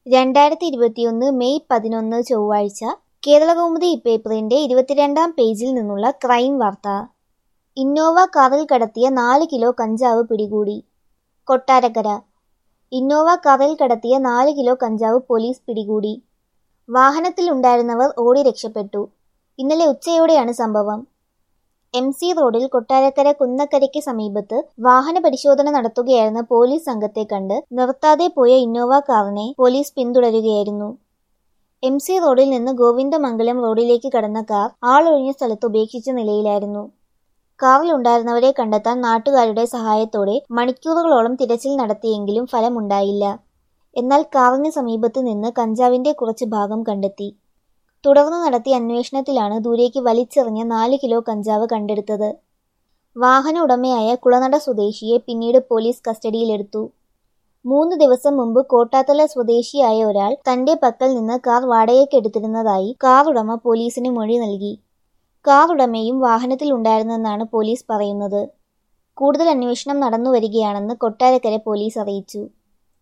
2021 May 11 ചൊവ്വാഴ്ച കേരളകൗമുദി പേപ്പറിന്റെ 22-ാം പേജിൽ നിന്നുള്ള ക്രൈം വാർത്ത. ഇന്നോവ കാറിൽ കടത്തിയ 4 കിലോ കഞ്ചാവ് പിടികൂടി. കൊട്ടാരക്കര. ഇന്നോവ കാറിൽ കടത്തിയ 4 കിലോ കഞ്ചാവ് പോലീസ് പിടികൂടി. വാഹനത്തിലുണ്ടായിരുന്നവർ ഓടി രക്ഷപ്പെട്ടു. ഇന്നലെ ഉച്ചയോടെയാണ് സംഭവം. MC റോഡിൽ കൊട്ടാരക്കര കുന്നക്കരയ്ക്ക് സമീപത്ത് വാഹന പരിശോധന നടത്തുകയായിരുന്ന പോലീസ് സംഘത്തെ കണ്ട് നിർത്താതെ പോയ ഇന്നോവ കാറിനെ പോലീസ് പിന്തുടരുകയായിരുന്നു. MC റോഡിൽ നിന്ന് ഗോവിന്ദമംഗലം റോഡിലേക്ക് കടന്ന കാർ ആളൊഴിഞ്ഞ സ്ഥലത്ത് ഉപേക്ഷിച്ച നിലയിലായിരുന്നു. കാറിലുണ്ടായിരുന്നവരെ കണ്ടെത്താൻ നാട്ടുകാരുടെ സഹായത്തോടെ മണിക്കൂറുകളോളം തിരച്ചിൽ നടത്തിയെങ്കിലും ഫലമുണ്ടായില്ല. എന്നാൽ കാറിന് സമീപത്ത് നിന്ന് കഞ്ചാവിന്റെ കുറച്ച് ഭാഗം കണ്ടെത്തി. തുടർന്ന് നടത്തിയ അന്വേഷണത്തിലാണ് ദൂരേക്ക് വലിച്ചെറിഞ്ഞ 4 കിലോ കഞ്ചാവ് കണ്ടെടുത്തത്. വാഹന ഉടമയായ കുളനട സ്വദേശിയെ പിന്നീട് പോലീസ് കസ്റ്റഡിയിലെടുത്തു. 3 ദിവസം മുമ്പ് കോട്ടാത്തല സ്വദേശിയായ ഒരാൾ തന്റെ പക്കൽ നിന്ന് കാർ വാടകയ്ക്കെടുത്തിരുന്നതായി കാർ ഉടമ പോലീസിന് മൊഴി നൽകി. കാർ ഉടമയും വാഹനത്തിലുണ്ടായിരുന്നെന്നാണ് പോലീസ് പറയുന്നത്. കൂടുതൽ അന്വേഷണം നടന്നുവരികയാണെന്ന് കൊട്ടാരക്കര പോലീസ് അറിയിച്ചു.